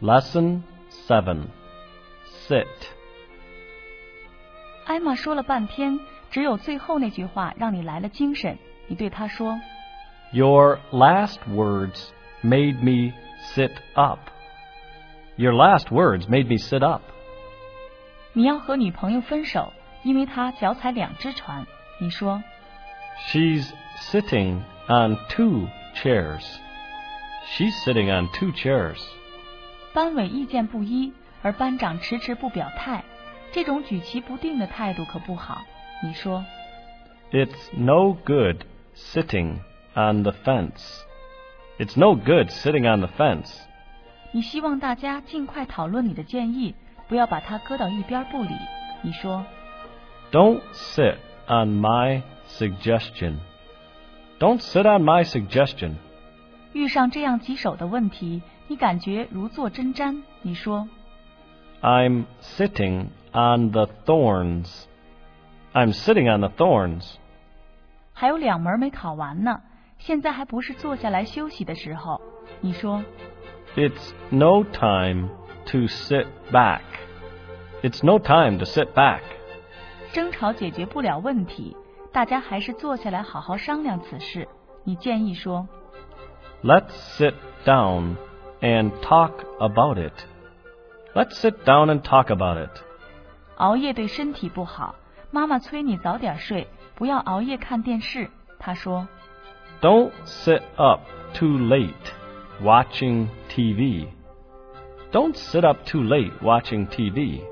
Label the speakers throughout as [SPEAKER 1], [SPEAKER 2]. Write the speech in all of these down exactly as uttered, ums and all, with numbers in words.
[SPEAKER 1] Lesson seven. Sit.
[SPEAKER 2] 艾玛说了半天，只有最后那句话让你来了精神。你对她说
[SPEAKER 1] Your last words made me sit up. Your last words made me sit up.
[SPEAKER 2] 你要和女朋友分手，因为她脚踩两只船。你说
[SPEAKER 1] She's sitting on two chairs. She's sitting on two chairs.
[SPEAKER 2] 班委意见不一，而班长迟迟不表态，这种举棋不定的态度可不好。你说
[SPEAKER 1] It's no good sitting on the fence. It's no good sitting on the fence.
[SPEAKER 2] 你希望大家尽快讨论你的建议，不要把它搁到一边不理。你说
[SPEAKER 1] Don't sit on my suggestion. Don't sit on my suggestion.
[SPEAKER 2] 遇上这样棘手的问题，你感觉如坐针毡。你说
[SPEAKER 1] I'm sitting on the thorns. I'm sitting on the thorns.
[SPEAKER 2] 还有两门没考完呢，现在还不是坐下来休息的时候。你说
[SPEAKER 1] It's no time to sit back. It's no time to sit back.
[SPEAKER 2] 争吵解决不了问题，大家还是坐下来好好商量此事。你建议说
[SPEAKER 1] Let's sit down and talk about it. Let's sit down and talk about it.
[SPEAKER 2] 熬夜对身体不好，妈妈催你早点睡，不要熬夜看电视。她说
[SPEAKER 1] Don't sit up too late watching T V. Don't sit up too late watching T V.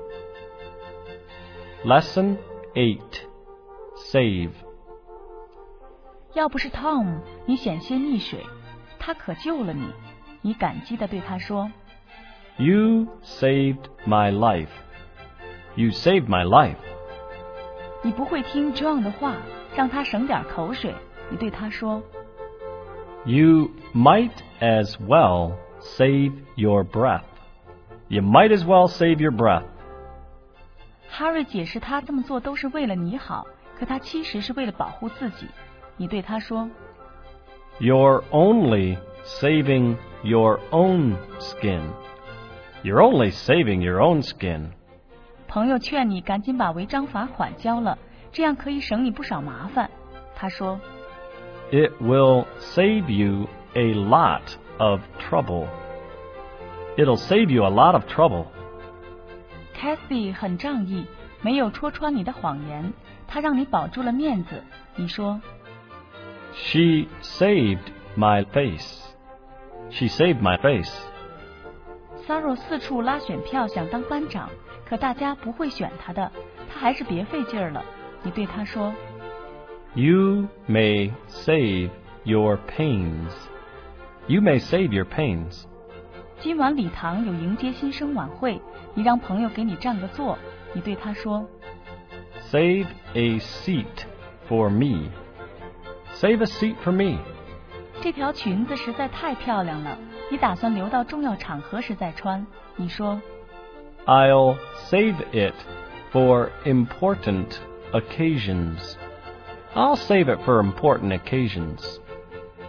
[SPEAKER 1] Lesson eight. Save.
[SPEAKER 2] 要不是 Tom 你险些溺水，他可救了你。你感激地对他说
[SPEAKER 1] You saved my life. You saved my life.
[SPEAKER 2] 你不会听 John 的话，让他省点口水。你对他说
[SPEAKER 1] You might as well save your breath. You might as well save your breath.
[SPEAKER 2] Harry 解释他这么做都是为了你好，可他其实是为了保护自己。你对他说
[SPEAKER 1] You're only saving your own skin. You're only saving your own skin.
[SPEAKER 2] 朋友劝你赶紧把违章罚款交了，这样可以省你不少麻烦。他说
[SPEAKER 1] It will save you a lot of trouble. It'll save you a lot of trouble.
[SPEAKER 2] Kathy 很仗义，没有戳穿你的谎言，她让你保住了面子。你说
[SPEAKER 1] She saved my face. She saved my face.
[SPEAKER 2] Sarah 四处拉选票想当班长，可大家不会选他的，他还是别费劲儿了。你对他说
[SPEAKER 1] You may save your pains. You may save your pains.
[SPEAKER 2] 今晚礼堂有迎接新生晚会，你让朋友给你占个座。你对他说
[SPEAKER 1] Save a seat for me. Save a seat for me.
[SPEAKER 2] 这条裙子实在太漂亮了，你打算留到重要场合时再穿。你说
[SPEAKER 1] I'll save it for important occasions. I'll save it for important occasions.